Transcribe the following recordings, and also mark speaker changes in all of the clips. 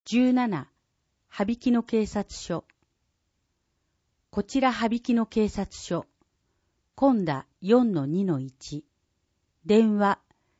Speaker 1: 17、羽曳野警察署。こちら羽曳野警察署。今田 4-2-1。電話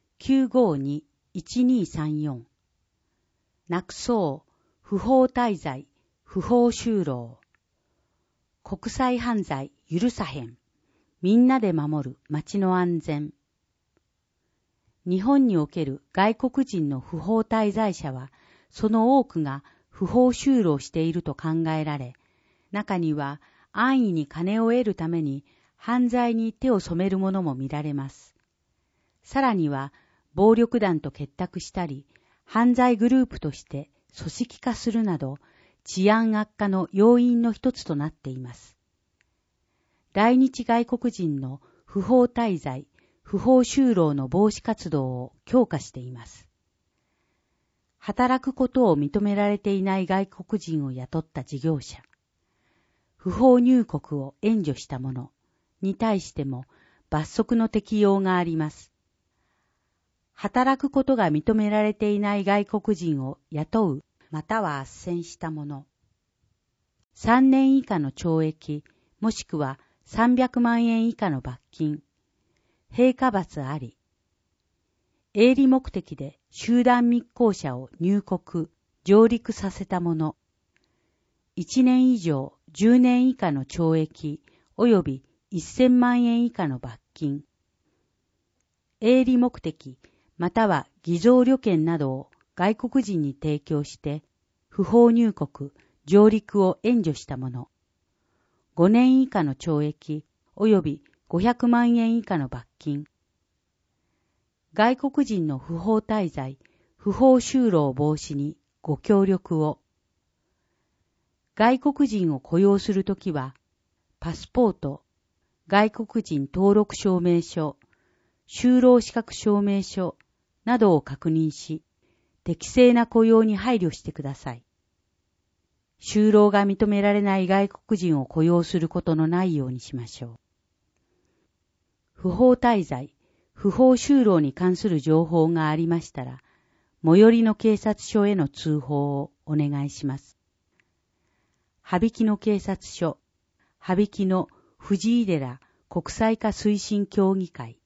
Speaker 1: 952-1234。なくそう、不法滞在、不法就労。国際犯罪許さへん。みんなで守る街の安全。日本における外国人の不法滞在者は、その多くが不法就労していると考えられ、中には安易に金を得るために犯罪に手を染める者も見られます。さらには暴力団と結託したり、犯罪グループとして組織化するなど、治安悪化の要因の一つとなっています。来日外国人の不法滞在、不法就労の防止活動を強化しています。働くことを認められていない外国人を雇った事業者、不法入国を援助した者に対しても罰則の適用があります。働くことが認められていない外国人を雇うまたは斡旋した者、3年以下の懲役もしくは300万円以下の罰金、併科罰あり、営利目的で集団密航者を入国、上陸させた者、1年以上10年以下の懲役及び1000万円以下の罰金、営利目的または偽造旅券などを外国人に提供して不法入国、上陸を援助した者、5年以下の懲役及び500万円以下の罰金、外国人の不法滞在、不法就労防止にご協力を。外国人を雇用するときは、パスポート、外国人登録証明書、就労資格証明書などを確認し、適正な雇用に配慮してください。就労が認められない外国人を雇用することのないようにしましょう。不法滞在、不法就労に関する情報がありましたら、最寄りの警察署への通報をお願いします。羽曳野警察署、羽曳野藤井寺国際化推進協議会。